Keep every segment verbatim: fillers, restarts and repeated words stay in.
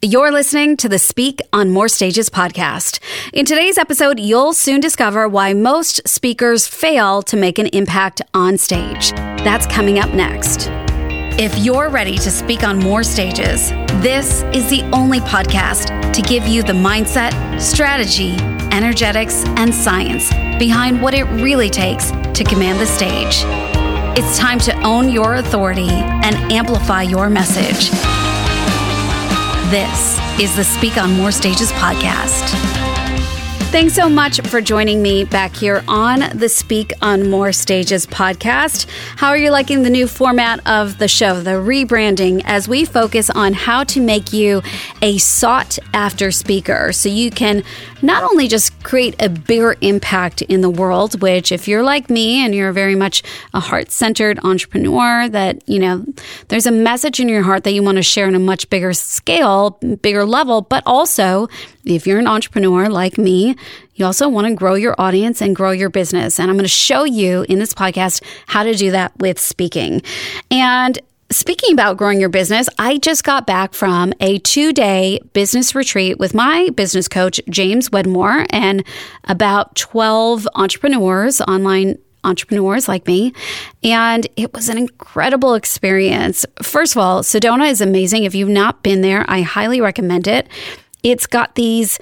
You're listening to the Speak on More Stages podcast. In today's episode, you'll soon discover why most speakers fail to make an impact on stage. That's coming up next. If you're ready to speak on more stages, this is the only podcast to give you the mindset, strategy, energetics, and science behind what it really takes to command the stage. It's time to own your authority and amplify your message. This is the Speak on More Stages podcast. Thanks so much for joining me back here on the Speak on More Stages podcast. How are you liking the new format of the show, the rebranding, as we focus on how to make you a sought-after speaker so you can not only just create a bigger impact in the world, which if you're like me and you're very much a heart-centered entrepreneur, that, you know, there's a message in your heart that you want to share on a much bigger scale, bigger level, but also if you're an entrepreneur like me, you also want to grow your audience and grow your business. And I'm going to show you in this podcast how to do that with speaking. And speaking about growing your business, I just got back from a two-day business retreat with my business coach, James Wedmore, and about twelve entrepreneurs, online entrepreneurs like me. And it was an incredible experience. First of all, Sedona is amazing. If you've not been there, I highly recommend it. It's got these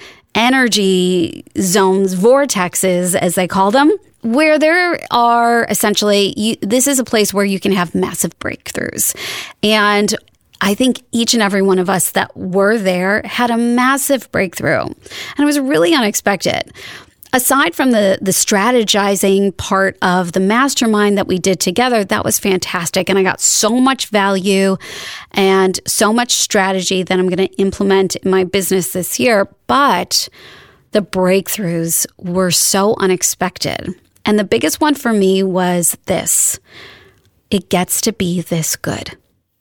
energy zones, vortexes, as they call them, where there are essentially, you, this is a place where you can have massive breakthroughs. And I think each and every one of us that were there had a massive breakthrough. And it was really unexpected. Aside from the the strategizing part of the mastermind that we did together, that was fantastic. And I got so much value and so much strategy that I'm going to implement in my business this year. But the breakthroughs were so unexpected. And the biggest one for me was this: it gets to be this good.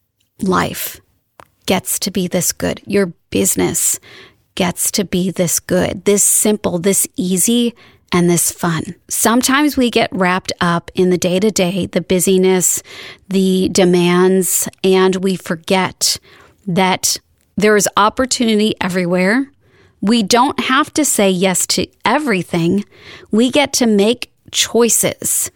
Life gets to be this good. Your business gets to be this good, this simple, this easy, and this fun. Sometimes we get wrapped up in the day-to-day, the busyness, the demands, and we forget that there is opportunity everywhere. We don't have to say yes to everything. We get to make choices.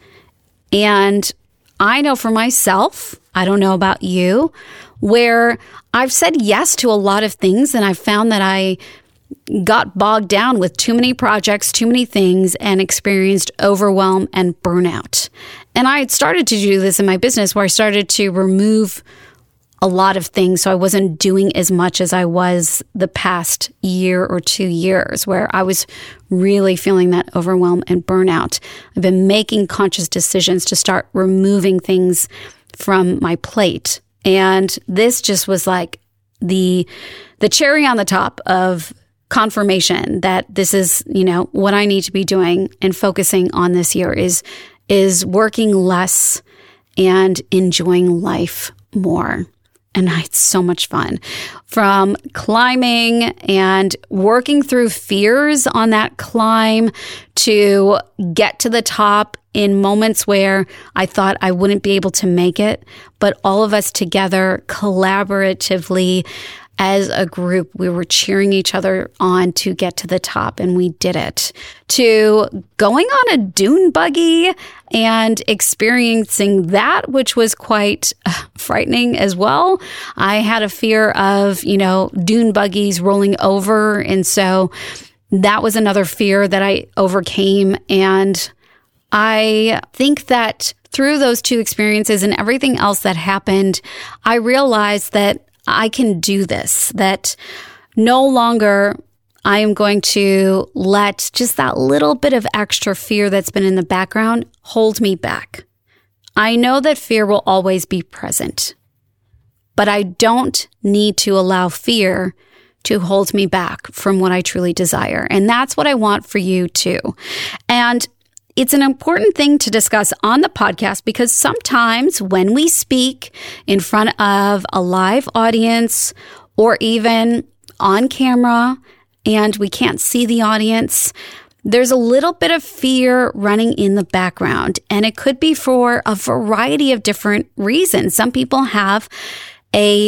And I know for myself, I don't know about you, where I've said yes to a lot of things and I've found that I got bogged down with too many projects, too many things, and experienced overwhelm and burnout. And I had started to do this in my business where I started to remove a lot of things so I wasn't doing as much as I was the past year or two years where I was really feeling that overwhelm and burnout. I've been making conscious decisions to start removing things from my plate. And this just was like the the cherry on the top of confirmation that this is, you know, what I need to be doing and focusing on this year is is working less and enjoying life more. And I had so much fun. From climbing and working through fears on that climb to get to the top in moments where I thought I wouldn't be able to make it, but all of us together collaboratively as a group, we were cheering each other on to get to the top, and we did it. To going on a dune buggy and experiencing that, which was quite frightening as well. I had a fear of, you know, dune buggies rolling over, and so that was another fear that I overcame. And I think that through those two experiences and everything else that happened, I realized that I can do this, that no longer I am going to let just that little bit of extra fear that's been in the background hold me back. I know that fear will always be present, but I don't need to allow fear to hold me back from what I truly desire. And that's what I want for you too. And it's an important thing to discuss on the podcast because sometimes when we speak in front of a live audience or even on camera and we can't see the audience, there's a little bit of fear running in the background. And it could be for a variety of different reasons. Some people have a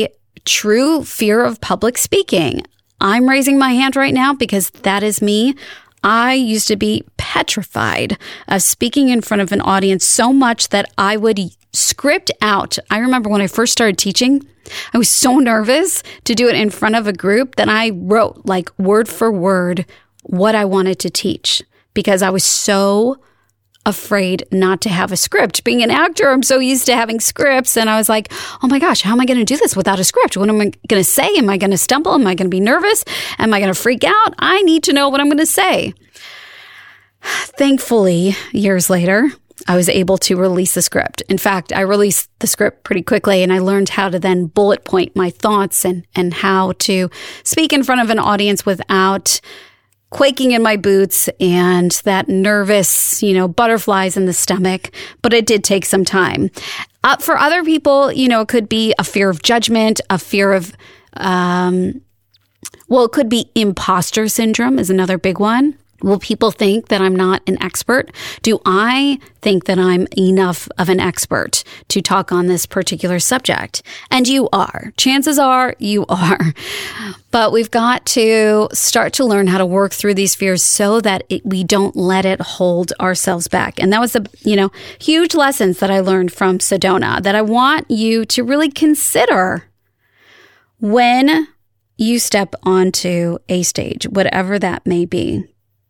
true fear of public speaking. I'm raising my hand right now because that is me. I used to be petrified of speaking in front of an audience so much that I would script out. I remember when I first started teaching, I was so nervous to do it in front of a group that I wrote like word for word what I wanted to teach because I was so afraid not to have a script. Being an actor, I'm so used to having scripts. And I was like, oh my gosh, how am I going to do this without a script? What am I going to say? Am I going to stumble? Am I going to be nervous? Am I going to freak out? I need to know what I'm going to say. Thankfully, years later, I was able to release the script. In fact, I released the script pretty quickly and I learned how to then bullet point my thoughts and, and how to speak in front of an audience without quaking in my boots and that nervous, you know, butterflies in the stomach. But it did take some time. Uh, for other people, you know, it could be a fear of judgment, a fear of, um, well, it could be imposter syndrome is another big one. Will people think that I'm not an expert? Do I think that I'm enough of an expert to talk on this particular subject? And you are. Chances are you are. But we've got to start to learn how to work through these fears so that it, we don't let it hold ourselves back. And that was the, you know, huge lessons that I learned from Sedona that I want you to really consider when you step onto a stage, whatever that may be.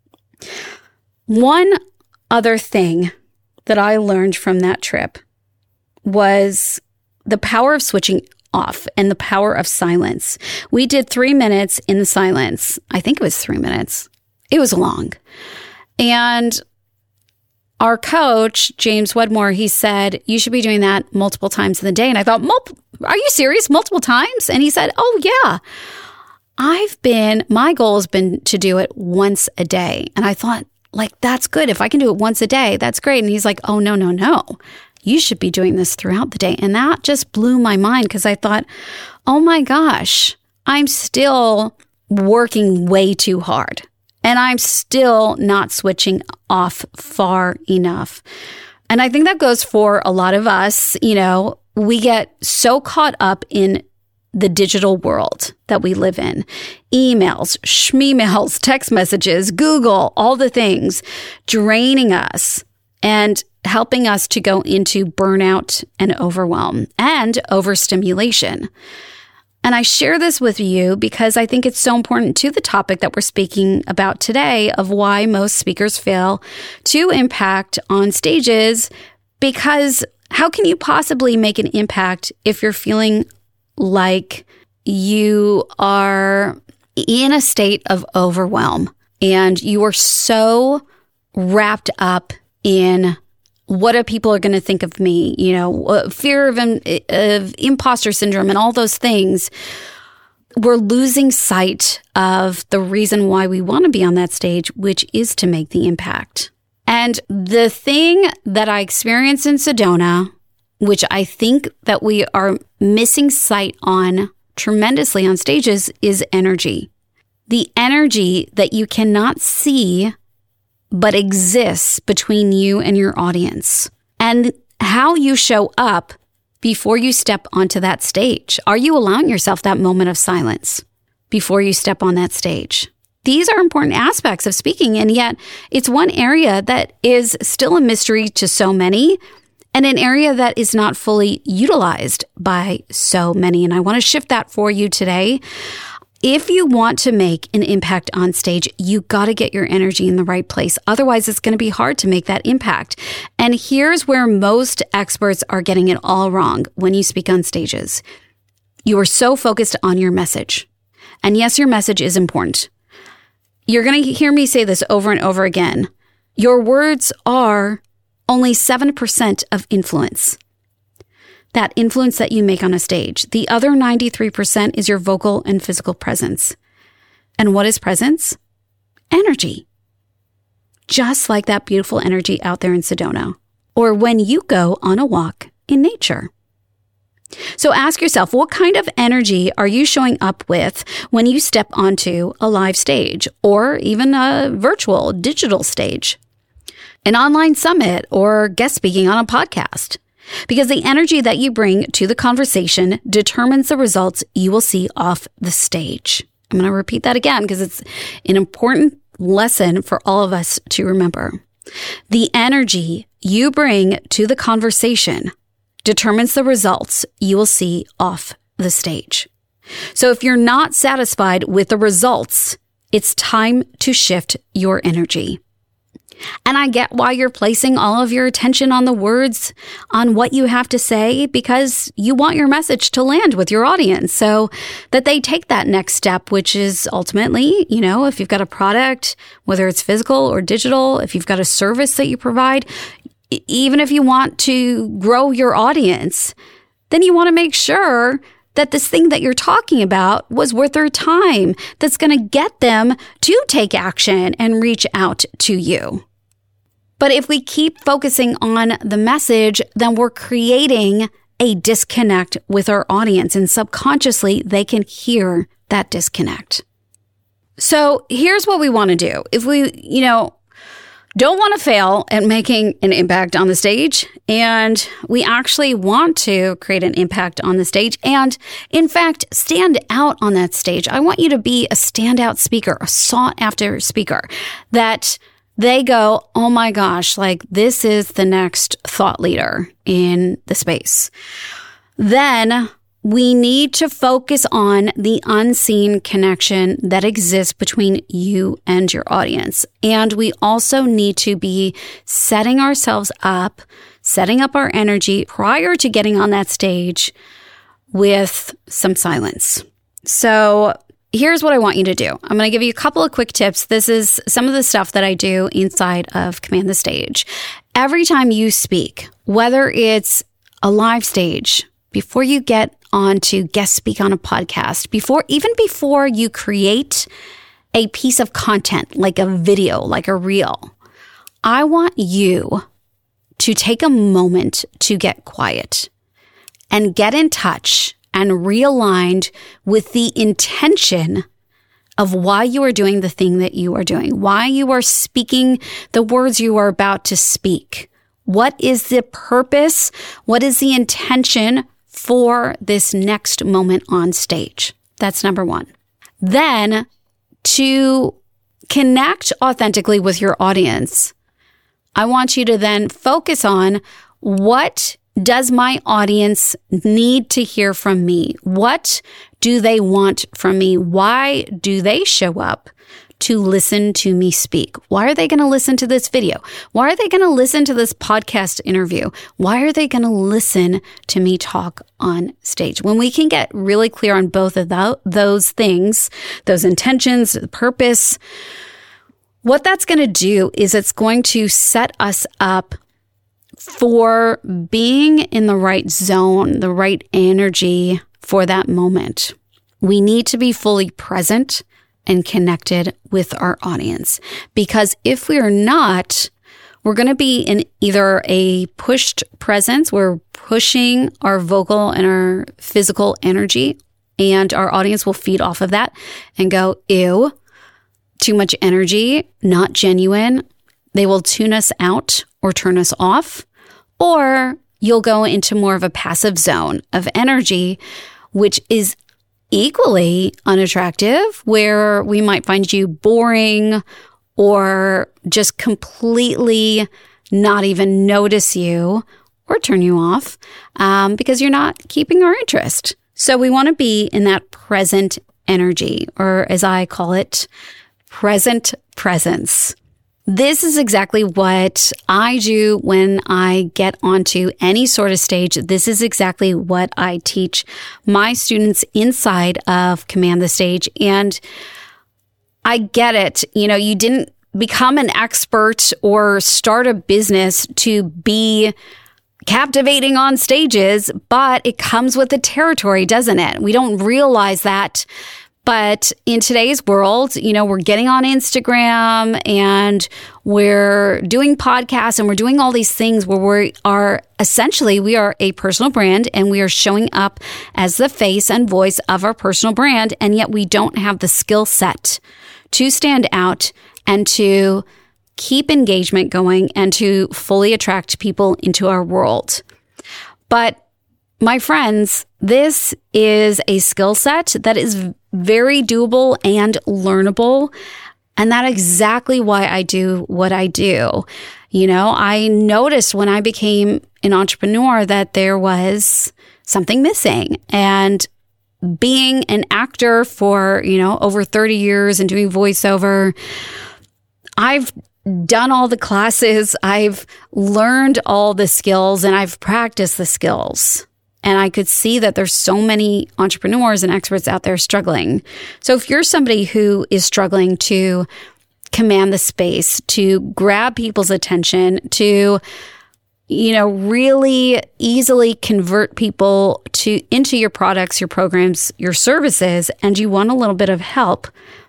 One other thing that I learned from that trip was the power of switching off and the power of silence. We did three minutes in the silence. I think it was three minutes. It was long. And our coach, James Wedmore, he said, you should be doing that multiple times in the day. And I thought, Mul- are you serious? Multiple times? And he said, oh, yeah. I've been, my goal has been to do it once a day. And I thought, like, that's good. If I can do it once a day, that's great. And he's like, oh, no, no, no. You should be doing this throughout the day. And that just blew my mind because I thought, oh my gosh, I'm still working way too hard. And I'm still not switching off far enough. And I think that goes for a lot of us. You know, we get so caught up in the digital world that we live in. Emails, schmeemails, text messages, Google, all the things draining us and helping us to go into burnout and overwhelm and overstimulation. And I share this with you because I think it's so important to the topic that we're speaking about today of why most speakers fail to impact on stages, because how can you possibly make an impact if you're feeling like you are in a state of overwhelm and you are so wrapped up in what are people are going to think of me, you know, fear of, of imposter syndrome and all those things. We're losing sight of the reason why we want to be on that stage, which is to make the impact. And the thing that I experienced in Sedona, which I think that we are missing sight on tremendously on stages, is energy. The energy that you cannot see but exists between you and your audience. And how you show up before you step onto that stage. Are you allowing yourself that moment of silence before you step on that stage? These are important aspects of speaking, and yet it's one area that is still a mystery to so many, and an area that is not fully utilized by so many. And I want to shift that for you today. If you want to make an impact on stage, you got to get your energy in the right place. Otherwise, it's going to be hard to make that impact. And here's where most experts are getting it all wrong when you speak on stages. You are so focused on your message. And yes, your message is important. You're going to hear me say this over and over again. Your words are only seven percent of influence. That influence that you make on a stage. The other ninety-three percent is your vocal and physical presence. And what is presence? Energy. Just like that beautiful energy out there in Sedona. Or when you go on a walk in nature. So ask yourself, what kind of energy are you showing up with when you step onto a live stage or even a virtual digital stage? An online summit or guest speaking on a podcast? because the energy that you bring to the conversation determines the results you will see off the stage. I'm going to repeat that again because it's an important lesson for all of us to remember. The energy you bring to the conversation determines the results you will see off the stage. So if you're not satisfied with the results, it's time to shift your energy. And I get why you're placing all of your attention on the words, on what you have to say, because you want your message to land with your audience so that they take that next step, which is ultimately, you know, if you've got a product, whether it's physical or digital, if you've got a service that you provide, even if you want to grow your audience, then you want to make sure that this thing that you're talking about was worth their time, that's going to get them to take action and reach out to you. But if we keep focusing on the message, then we're creating a disconnect with our audience, and subconsciously they can hear that disconnect. So here's what we want to do. If we, you know, don't want to fail at making an impact on the stage, and we actually want to create an impact on the stage and, in fact, stand out on that stage. I want you to be a standout speaker, a sought-after speaker that they go, oh my gosh, like this is the next thought leader in the space. Then we need to focus on the unseen connection that exists between you and your audience. And we also need to be setting ourselves up, setting up our energy prior to getting on that stage with some silence. So here's what I want you to do. I'm going to give you a couple of quick tips. This is some of the stuff that I do inside of Command the Stage. Every time you speak, whether it's a live stage, before you get on to guest speak on a podcast, before even before you create a piece of content like a video, like a reel, I want you to take a moment to get quiet and get in touch and realigned with the intention of why you are doing the thing that you are doing, why you are speaking the words you are about to speak. What is the purpose? What is the intention for this next moment on stage? That's number one. Then, to connect authentically with your audience, I want you to then focus on, what does my audience need to hear from me? What do they want from me? Why do they show up to listen to me speak? Why are they going to listen to this video? Why are they going to listen to this podcast interview? Why are they going to listen to me talk on stage? When we can get really clear on both of th- those things, those intentions, the purpose, what that's going to do is it's going to set us up for being in the right zone, the right energy for that moment. We need to be fully present and connected with our audience. Because if we are not, we're going to be in either a pushed presence, we're pushing our vocal and our physical energy, and our audience will feed off of that and go, ew, too much energy, not genuine. They will tune us out or turn us off, or you'll go into more of a passive zone of energy, which is equally unattractive, where we might find you boring or just completely not even notice you or turn you off um, because you're not keeping our interest. So we want to be in that present energy, or as I call it, present presence. This is exactly what I do when I get onto any sort of stage. This is exactly what I teach my students inside of Command the Stage. And I get it. You know, you didn't become an expert or start a business to be captivating on stages, but it comes with the territory, doesn't it? We don't realize that. But in today's world, you know, we're getting on Instagram and we're doing podcasts and we're doing all these things where we are essentially, we are a personal brand and we are showing up as the face and voice of our personal brand. And yet we don't have the skill set to stand out and to keep engagement going and to fully attract people into our world. But my friends, this is a skill set that is very doable and learnable. And that's exactly why I do what I do. You know, I noticed when I became an entrepreneur that there was something missing. And being an actor for, you know, over thirty years and doing voiceover, I've done all the classes, I've learned all the skills, and I've practiced the skills. And I could see that there's so many entrepreneurs and experts out there struggling. So if you're somebody who is struggling to command the space, to grab people's attention, to, you know, really easily convert people to into your products, your programs, your services, and you want a little bit of help,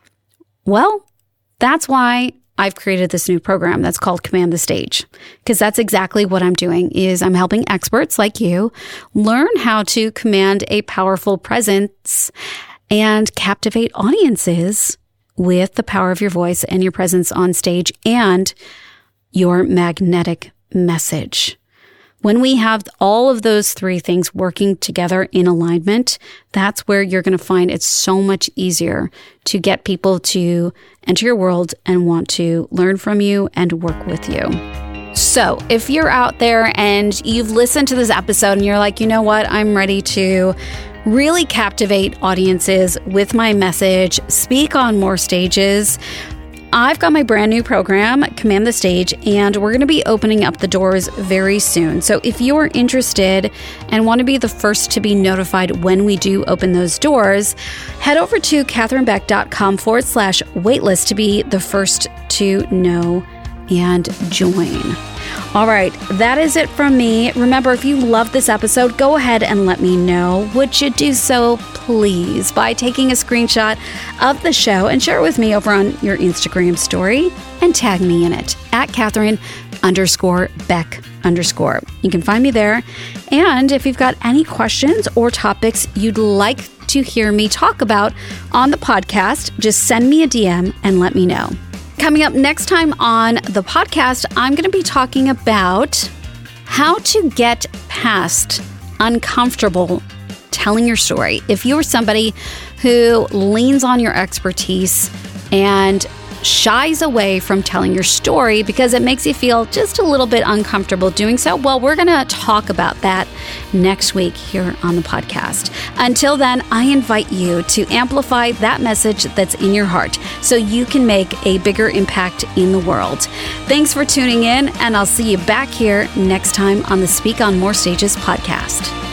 well, that's why I've created this new program that's called Command the Stage, because that's exactly what I'm doing is I'm helping experts like you learn how to command a powerful presence and captivate audiences with the power of your voice and your presence on stage and your magnetic message. When we have all of those three things working together in alignment, that's where you're going to find it's so much easier to get people to enter your world and want to learn from you and work with you. So if you're out there and you've listened to this episode and you're like, you know what, I'm ready to really captivate audiences with my message, speak on more stages, I've got my brand new program, Command the Stage, and we're going to be opening up the doors very soon. So if you're interested and want to be the first to be notified when we do open those doors, head over to catherinebeck.com forward slash waitlist to be the first to know and join. All right, that is it from me. Remember, if you love this episode, go ahead and let me know. Would you do so, please, by taking a screenshot of the show and share it with me over on your Instagram story and tag me in it at Catherine underscore Beck underscore. You can find me there. And if you've got any questions or topics you'd like to hear me talk about on the podcast, just send me a D M and let me know. Coming up next time on the podcast, I'm going to be talking about how to get past uncomfortable telling your story. If you're somebody who leans on your expertise and shies away from telling your story because it makes you feel just a little bit uncomfortable doing so, well, we're going to talk about that next week here on the podcast. Until then, I invite you to amplify that message that's in your heart so you can make a bigger impact in the world. Thanks for tuning in, and I'll see you back here next time on the Speak on More Stages podcast.